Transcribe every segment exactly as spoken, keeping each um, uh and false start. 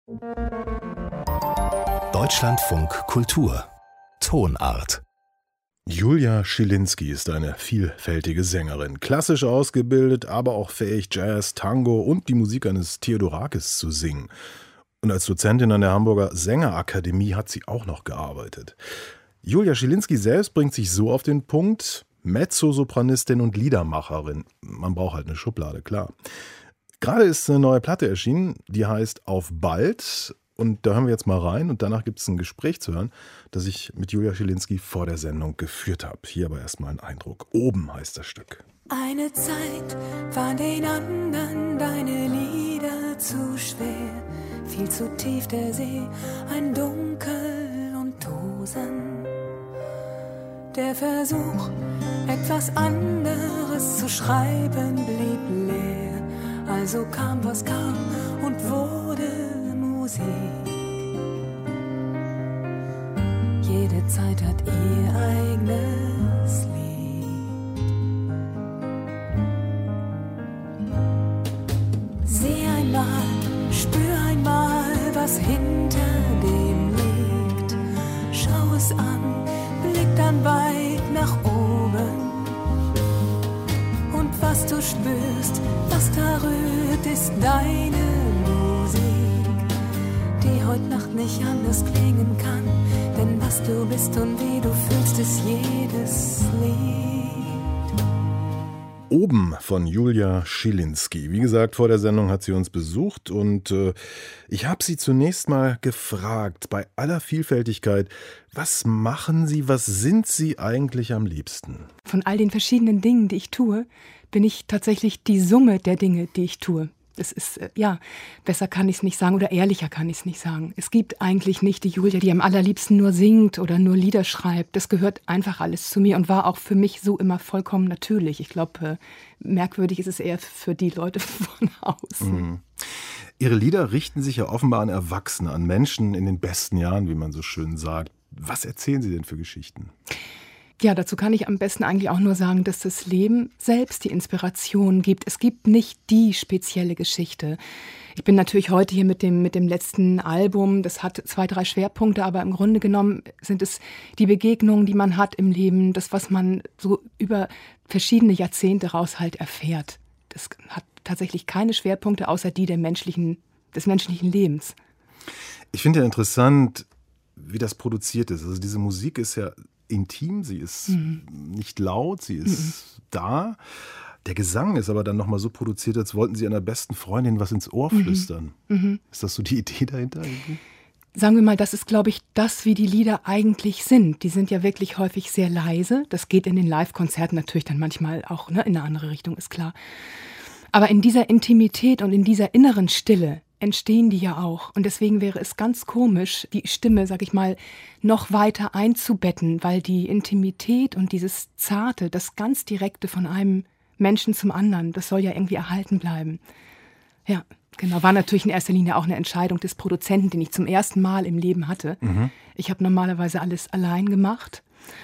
Deutschlandfunk Kultur Tonart. Julia Schilinski ist eine vielfältige Sängerin. Klassisch ausgebildet, aber auch fähig, Jazz, Tango und die Musik eines Theodorakis zu singen. Und als Dozentin an der Hamburger Sängerakademie hat sie auch noch gearbeitet. Julia Schilinski selbst bringt sich so auf den Punkt: Mezzosopranistin und Liedermacherin. Man braucht halt eine Schublade, klar. Gerade ist eine neue Platte erschienen, die heißt Auf bald. Und da hören wir jetzt mal rein und danach gibt es ein Gespräch zu hören, das ich mit Julia Schilinski vor der Sendung geführt habe. Hier aber erstmal ein Eindruck. Oben heißt das Stück. Eine Zeit waren den anderen deine Lieder zu schwer, viel zu tief der See, ein Dunkel und Tosen. Der Versuch, etwas anderes zu schreiben, blieb leer. Also kam, was kam und wurde Musik. Jede Zeit hat ihr eigenes Lied. Sieh einmal, spür einmal, was hinter dem liegt. Schau es an, blick dann weit nach oben. Und was du spürst, was da rührt, ist deine Musik, die heute Nacht nicht anders klingen kann. Denn was du bist und wie du fühlst, ist jedes Lied. Oben von Julia Schilinski. Wie gesagt, vor der Sendung hat sie uns besucht und äh, ich habe sie zunächst mal gefragt, bei aller Vielfältigkeit, was machen Sie, was sind Sie eigentlich am liebsten? Von all den verschiedenen Dingen, die ich tue, bin ich tatsächlich die Summe der Dinge, die ich tue. Das ist, ja, besser kann ich es nicht sagen oder ehrlicher kann ich es nicht sagen. Es gibt eigentlich nicht die Julia, die am allerliebsten nur singt oder nur Lieder schreibt. Das gehört einfach alles zu mir und war auch für mich so immer vollkommen natürlich. Ich glaube, merkwürdig ist es eher für die Leute von außen. Mhm. Ihre Lieder richten sich ja offenbar an Erwachsene, an Menschen in den besten Jahren, wie man so schön sagt. Was erzählen Sie denn für Geschichten? Ja, dazu kann ich am besten eigentlich auch nur sagen, dass das Leben selbst die Inspiration gibt. Es gibt nicht die spezielle Geschichte. Ich bin natürlich heute hier mit dem, mit dem letzten Album, das hat zwei, drei Schwerpunkte, aber im Grunde genommen sind es die Begegnungen, die man hat im Leben, das, was man so über verschiedene Jahrzehnte raus halt erfährt. Das hat tatsächlich keine Schwerpunkte, außer die der menschlichen, des menschlichen Lebens. Ich finde ja interessant, wie das produziert ist. Also diese Musik ist ja intim, sie ist mhm. nicht laut, sie ist mhm. da. Der Gesang ist aber dann nochmal so produziert, als wollten Sie einer besten Freundin was ins Ohr flüstern. Mhm. Ist das so die Idee dahinter? Sagen wir mal, das ist, glaube ich, das, wie die Lieder eigentlich sind. Die sind ja wirklich häufig sehr leise. Das geht in den Live-Konzerten natürlich dann manchmal auch, ne, in eine andere Richtung, ist klar. Aber in dieser Intimität und in dieser inneren Stille entstehen die ja auch. Und deswegen wäre es ganz komisch, die Stimme, sag ich mal, noch weiter einzubetten, weil die Intimität und dieses Zarte, das ganz Direkte von einem Menschen zum anderen, das soll ja irgendwie erhalten bleiben. Ja, genau. War natürlich in erster Linie auch eine Entscheidung des Produzenten, den ich zum ersten Mal im Leben hatte. Mhm. Ich habe normalerweise alles allein gemacht.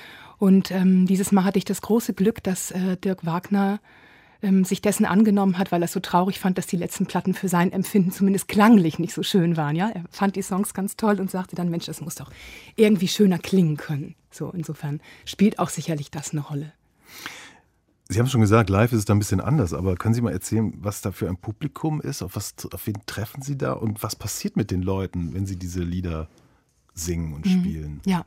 Und ähm, dieses Mal hatte ich das große Glück, dass äh, Dirk Wagner ähm, sich dessen angenommen hat, weil er es so traurig fand, dass die letzten Platten für sein Empfinden zumindest klanglich nicht so schön waren. Ja? Er fand die Songs ganz toll und sagte dann, Mensch, das muss doch irgendwie schöner klingen können. So, insofern spielt auch sicherlich das eine Rolle. Sie haben schon gesagt, live ist es da ein bisschen anders, aber können Sie mal erzählen, was da für ein Publikum ist? Auf, was, auf wen treffen Sie da und was passiert mit den Leuten, wenn Sie diese Lieder singen und spielen? Ja,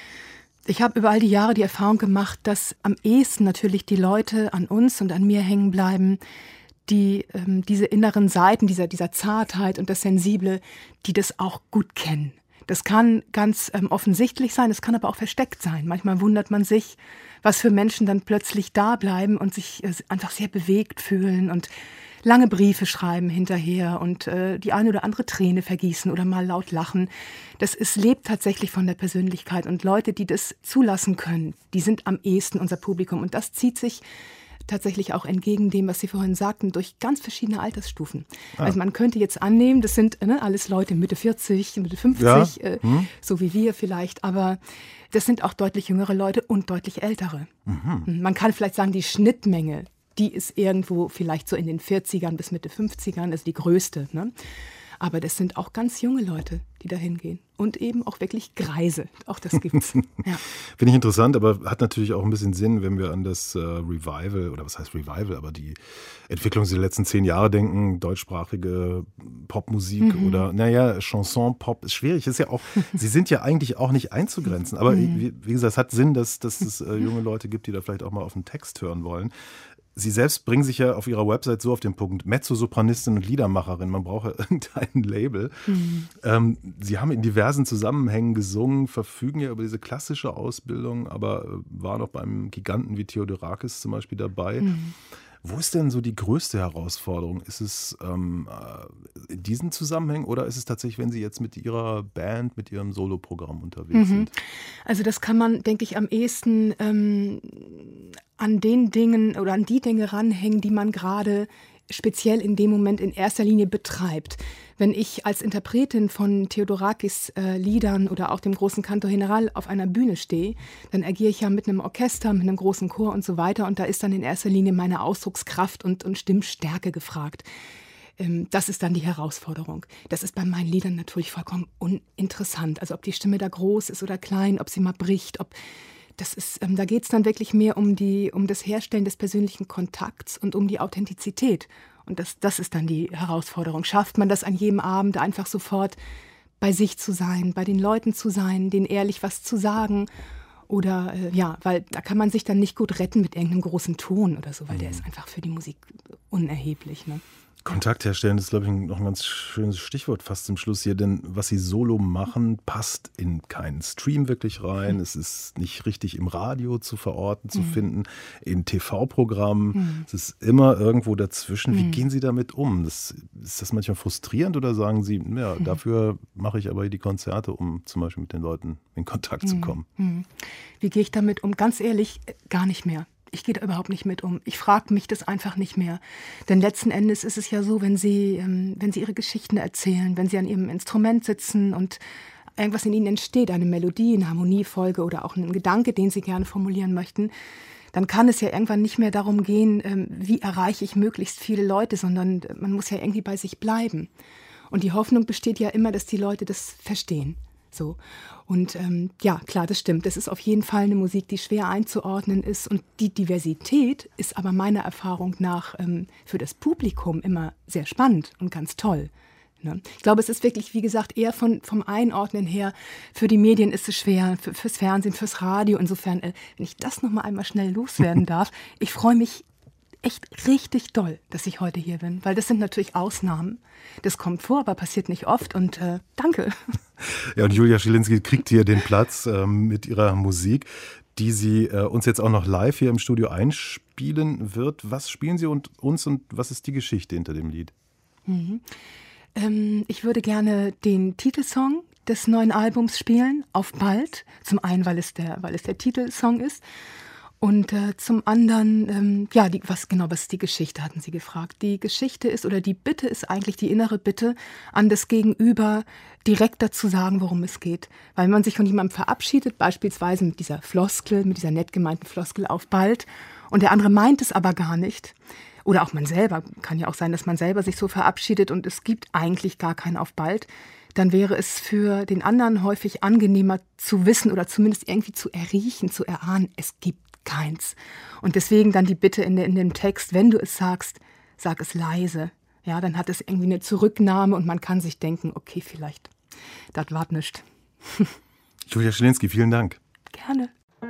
ich habe über all die Jahre die Erfahrung gemacht, dass am ehesten natürlich die Leute an uns und an mir hängen bleiben, die ähm, diese inneren Seiten, dieser, dieser Zartheit und das Sensible, die das auch gut kennen. Das kann ganz ähm, offensichtlich sein, es kann aber auch versteckt sein. Manchmal wundert man sich, was für Menschen dann plötzlich da bleiben und sich äh, einfach sehr bewegt fühlen und lange Briefe schreiben hinterher und äh, die eine oder andere Träne vergießen oder mal laut lachen. Das ist, lebt tatsächlich von der Persönlichkeit. Und Leute, die das zulassen können, die sind am ehesten unser Publikum. Und das zieht sich tatsächlich auch entgegen dem, was Sie vorhin sagten, durch ganz verschiedene Altersstufen. Ah. Also man könnte jetzt annehmen, das sind ne, alles Leute Mitte vierzig, Mitte fünfzig, ja. äh, hm. so wie wir vielleicht, aber das sind auch deutlich jüngere Leute und deutlich ältere. Mhm. Man kann vielleicht sagen, die Schnittmenge, die ist irgendwo vielleicht so in den vierzigern bis Mitte fünfzigern, also die größte. Ne? Aber das sind auch ganz junge Leute, die da hingehen. Und eben auch wirklich Greise. Auch das gibt's. Ja. Finde ich interessant, aber hat natürlich auch ein bisschen Sinn, wenn wir an das äh, Revival, oder was heißt Revival, aber die Entwicklung der letzten zehn Jahre denken, deutschsprachige Popmusik mhm. oder, naja, Chanson, Pop, ist schwierig. Ist ja auch, sie sind ja eigentlich auch nicht einzugrenzen. Aber mhm. wie, wie gesagt, es hat Sinn, dass, dass es äh, junge Leute gibt, die da vielleicht auch mal auf den Text hören wollen. Sie selbst bringen sich ja auf ihrer Website so auf den Punkt, Mezzosopranistin und Liedermacherin, man braucht ja irgendein Label. Mhm. Ähm, Sie haben in diversen Zusammenhängen gesungen, verfügen ja über diese klassische Ausbildung, aber äh, waren auch beim Giganten wie Theodorakis zum Beispiel dabei. Mhm. Wo ist denn so die größte Herausforderung? Ist es ähm, in diesen Zusammenhängen oder ist es tatsächlich, wenn Sie jetzt mit Ihrer Band, mit Ihrem Soloprogramm unterwegs mhm. sind? Also das kann man, denke ich, am ehesten ähm, an den Dingen oder an die Dinge ranhängen, die man gerade speziell in dem Moment in erster Linie betreibt. Wenn ich als Interpretin von Theodorakis äh, Liedern oder auch dem großen Canto General auf einer Bühne stehe, dann agiere ich ja mit einem Orchester, mit einem großen Chor und so weiter und da ist dann in erster Linie meine Ausdruckskraft und, und Stimmstärke gefragt. Ähm, das ist dann die Herausforderung. Das ist bei meinen Liedern natürlich vollkommen uninteressant. Also ob die Stimme da groß ist oder klein, ob sie mal bricht, ob Das ist, ähm, da geht es dann wirklich mehr um, die, um das Herstellen des persönlichen Kontakts und um die Authentizität. Und das, das ist dann die Herausforderung. Schafft man das an jedem Abend einfach sofort bei sich zu sein, bei den Leuten zu sein, denen ehrlich was zu sagen? Oder äh, ja, weil da kann man sich dann nicht gut retten mit irgendeinem großen Ton oder so, weil mhm. der ist einfach für die Musik unerheblich, ne? Kontakt herstellen ist, glaube ich, noch ein ganz schönes Stichwort fast zum Schluss hier, denn was Sie solo machen, passt in keinen Stream wirklich rein. Mhm. Es ist nicht richtig im Radio zu verorten, zu mhm. finden, in T V-Programmen. Mhm. Es ist immer irgendwo dazwischen. Wie mhm. gehen Sie damit um? Das, ist das manchmal frustrierend oder sagen Sie, ja, mhm. dafür mache ich aber die Konzerte, um zum Beispiel mit den Leuten in Kontakt mhm. zu kommen? Mhm. Wie gehe ich damit um? Ganz ehrlich, gar nicht mehr. Ich gehe da überhaupt nicht mit um. Ich frage mich das einfach nicht mehr. Denn letzten Endes ist es ja so, wenn Sie, ähm, wenn Sie Ihre Geschichten erzählen, wenn Sie an Ihrem Instrument sitzen und irgendwas in Ihnen entsteht, eine Melodie, eine Harmoniefolge oder auch ein Gedanke, den Sie gerne formulieren möchten, dann kann es ja irgendwann nicht mehr darum gehen, ähm, wie erreiche ich möglichst viele Leute, sondern man muss ja irgendwie bei sich bleiben. Und die Hoffnung besteht ja immer, dass die Leute das verstehen. So. Und ähm, ja, klar, das stimmt. Das ist auf jeden Fall eine Musik, die schwer einzuordnen ist. Und die Diversität ist aber meiner Erfahrung nach ähm, für das Publikum immer sehr spannend und ganz toll. Ne? Ich glaube, es ist wirklich, wie gesagt, eher von, vom Einordnen her. Für die Medien ist es schwer, für, fürs Fernsehen, fürs Radio. Insofern, äh, wenn ich das noch mal einmal schnell loswerden darf, ich freue mich echt richtig doll, dass ich heute hier bin, weil das sind natürlich Ausnahmen. Das kommt vor, aber passiert nicht oft und äh, danke. Ja, und Julia Schilinski kriegt hier den Platz ähm, mit ihrer Musik, die sie äh, uns jetzt auch noch live hier im Studio einspielen wird. Was spielen Sie und uns und was ist die Geschichte hinter dem Lied? Mhm. Ähm, ich würde gerne den Titelsong des neuen Albums spielen, Auf bald. Zum einen, weil es der, weil es der Titelsong ist. Und äh, zum anderen, ähm, ja, die, was genau, was ist die Geschichte, hatten Sie gefragt. Die Geschichte ist, oder die Bitte ist eigentlich die innere Bitte an das Gegenüber, direkt dazu sagen, worum es geht. Weil man sich von jemandem verabschiedet, beispielsweise mit dieser Floskel, mit dieser nett gemeinten Floskel auf bald, und der andere meint es aber gar nicht. Oder auch man selber, kann ja auch sein, dass man selber sich so verabschiedet und es gibt eigentlich gar kein auf bald. Dann wäre es für den anderen häufig angenehmer zu wissen oder zumindest irgendwie zu erriechen, zu erahnen, es gibt keins. Und deswegen dann die Bitte in, de, in dem Text, wenn du es sagst, sag es leise. Ja, dann hat es irgendwie eine Zurücknahme und man kann sich denken, okay, vielleicht, das war nicht. Julia Schilinski, vielen Dank. Gerne.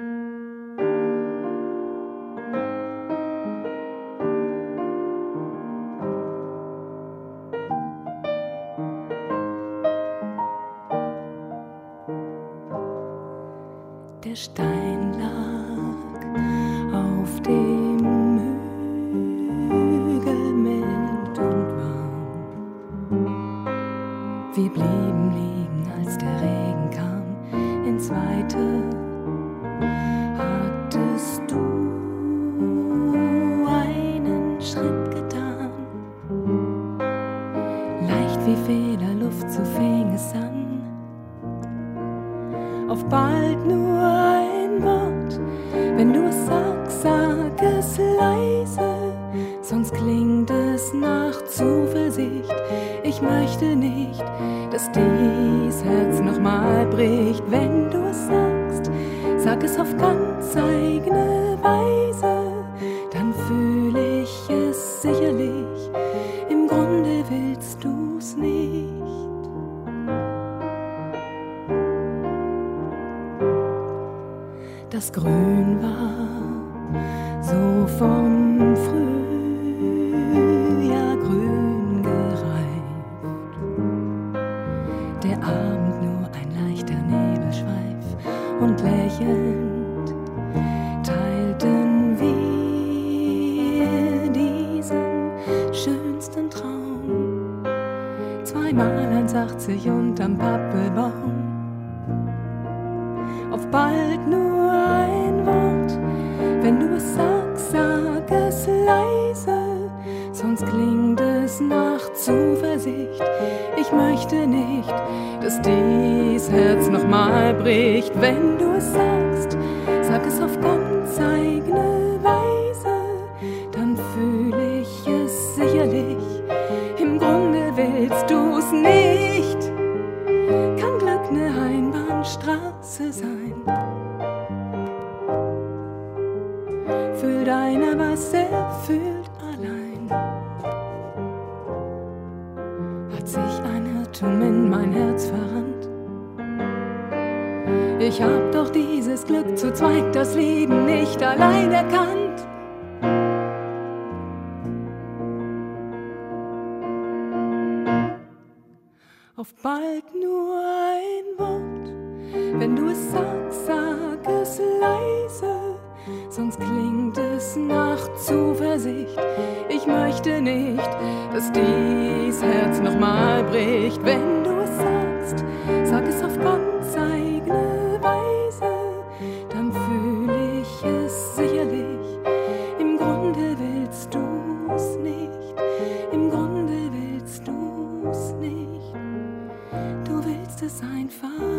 Der Stein lag auf dem Hügel mild und warm. Wir blieben liegen, als der Regen kam ins Weite. Hattest du einen Schritt getan? Leicht wie Federluft, so fing es an. Auf bald nur ein Wort, wenn du es sagst, sag es leise, sonst klingt es nach Zuversicht. Ich Ich möchte nicht, dass dies Herz nochmal bricht, wenn du es sagst. Sag es auf ganz eigene Weise, dann fühle ich es sicherlich. Im Grunde willst du's nicht. Das Grün war so vom Frühjahr grün gereift. Der Abend nur ein leichter Nebelschweif und lächelnd teilten wir diesen schönsten Traum. Zweimal eins achtzig unterm Pappelbaum. Auf bald nur ein Wort, wenn du es sagst, sag es leise, sonst klingt es nach Zuversicht. Ich möchte nicht, dass dies Herz nochmal bricht, wenn du es sagst, sag es auf ganz eigene Weise, dann fühle ich es sicherlich. Im Grunde willst du's nicht. Kann Glück eine Einbahnstraße sein? Fühlt einer, was er fühlt allein? Hat sich ein Irrtum in mein Herz verrannt? Ich hab doch dieses Glück zu zweit, das Leben nicht allein erkannt. Auf bald nur ein Wort, wenn du es sagst, sag es leise, sonst klingt es nach Zuversicht. Ich möchte nicht, dass dies Herz nochmal bricht, wenn du es sagst, sag es auf ganz eigene Weise, dann fühle ich es sicherlich. Im Grunde willst du's nicht, im Grunde willst du's nicht. Du willst es einfach